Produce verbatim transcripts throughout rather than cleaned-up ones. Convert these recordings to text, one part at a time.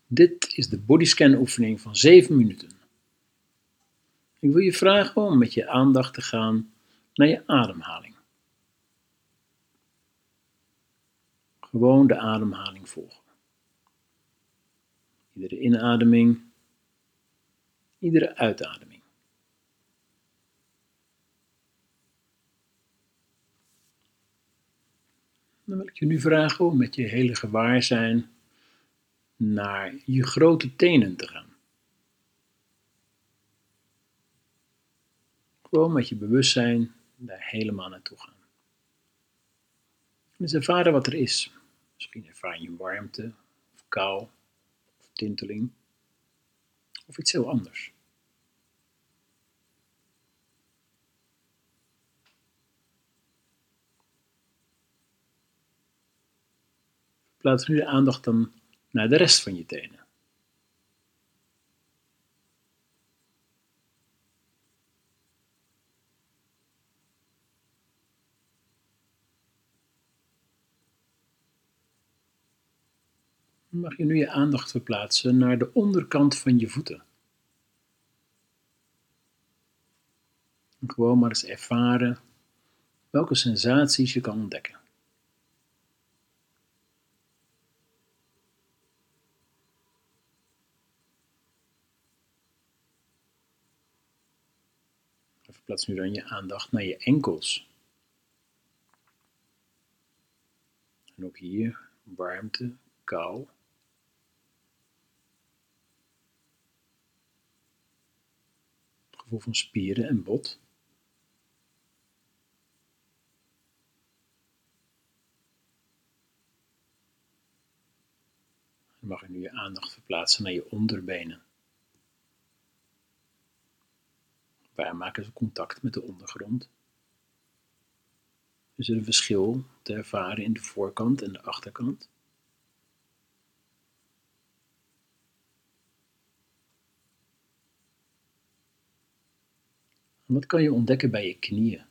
Dit is de bodyscan oefening van zeven minuten. Ik wil je vragen om met je aandacht te gaan naar je ademhaling. Gewoon de ademhaling volgen. Iedere inademing, iedere uitademing. Dan wil ik je nu vragen om met je hele gewaarzijn naar je grote tenen te gaan. Gewoon met je bewustzijn daar helemaal naartoe gaan. Dus ervaren wat er is. Misschien ervaar je warmte, of kou, of tinteling, of iets heel anders. Plaats nu de aandacht dan naar de rest van je tenen. Dan mag je nu je aandacht verplaatsen naar de onderkant van je voeten. En gewoon maar eens ervaren welke sensaties je kan ontdekken. En verplaats nu dan je aandacht naar je enkels. En ook hier warmte, kou. Het gevoel van spieren en bot. Dan mag je nu je aandacht verplaatsen naar je onderbenen. Waar maken ze contact met de ondergrond? Is er een verschil te ervaren in de voorkant en de achterkant? En wat kan je ontdekken bij je knieën?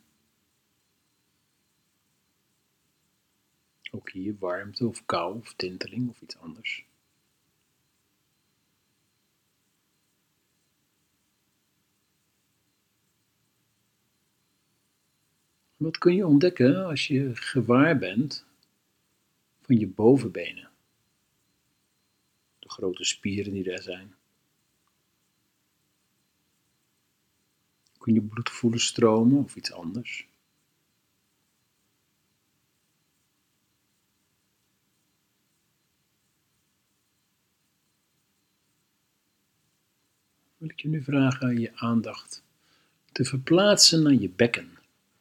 Ook hier warmte of kou of tinteling of iets anders. Wat kun je ontdekken als je gewaar bent van je bovenbenen? De grote spieren die daar zijn. Kun je bloed voelen stromen of iets anders? Wil ik je nu vragen je aandacht te verplaatsen naar je bekken.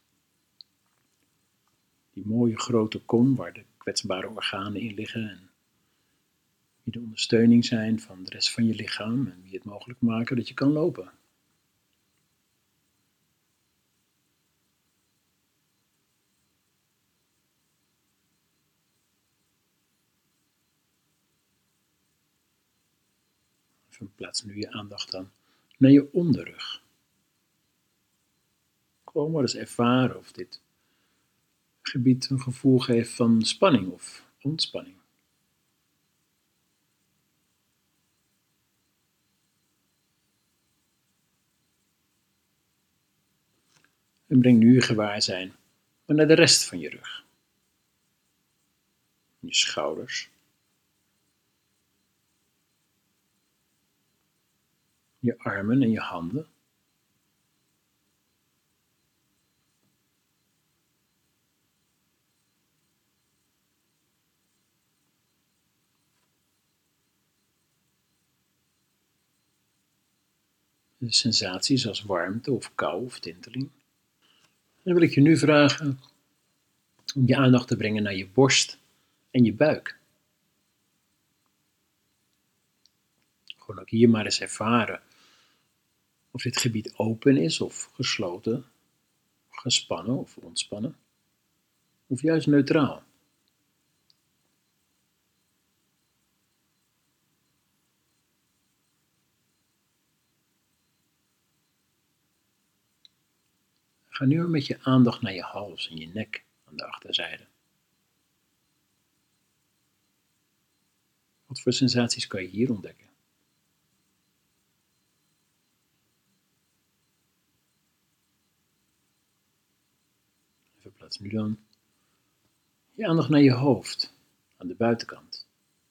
Die mooie grote kom waar de kwetsbare organen in liggen en die de ondersteuning zijn van de rest van je lichaam en die het mogelijk maken dat je kan lopen. Verplaats nu je aandacht dan naar je onderrug. Gewoon maar eens ervaren of dit gebied een gevoel geeft van spanning of ontspanning. En breng nu je gewaarzijn maar naar de rest van je rug. Je schouders. Je armen en je handen. De sensaties als warmte of kou of tinteling. En dan wil ik je nu vragen om je aandacht te brengen naar je borst en je buik. Gewoon ook hier maar eens ervaren of dit gebied open is of gesloten, gespannen of ontspannen, of juist neutraal. Ga nu met je aandacht naar je hals en je nek aan de achterzijde. Wat Wat voor sensaties kan je hier ontdekken? Verplaats nu dan je aandacht naar je hoofd, aan de buitenkant.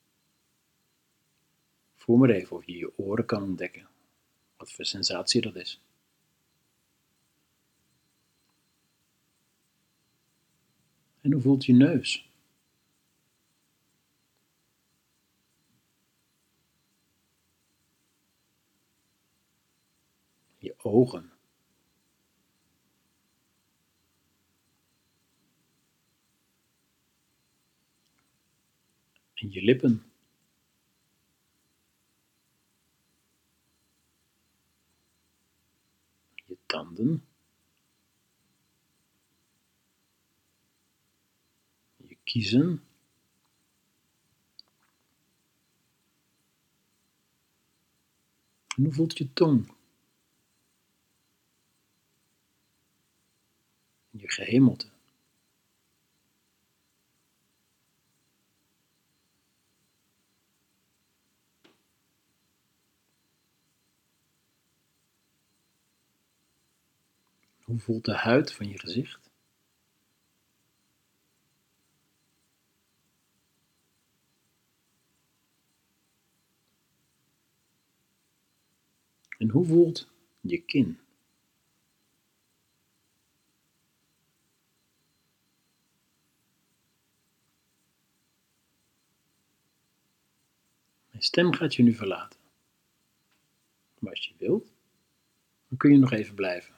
Voel maar even of je je oren kan ontdekken. Wat voor sensatie dat is. En hoe voelt je neus? Je ogen. En je lippen. Je tanden. Je kiezen. En hoe voelt je tong? En je gehemelte. Hoe voelt de huid van je gezicht? En hoe voelt je kin? Mijn stem gaat je nu verlaten. Maar als je wilt, dan kun je nog even blijven.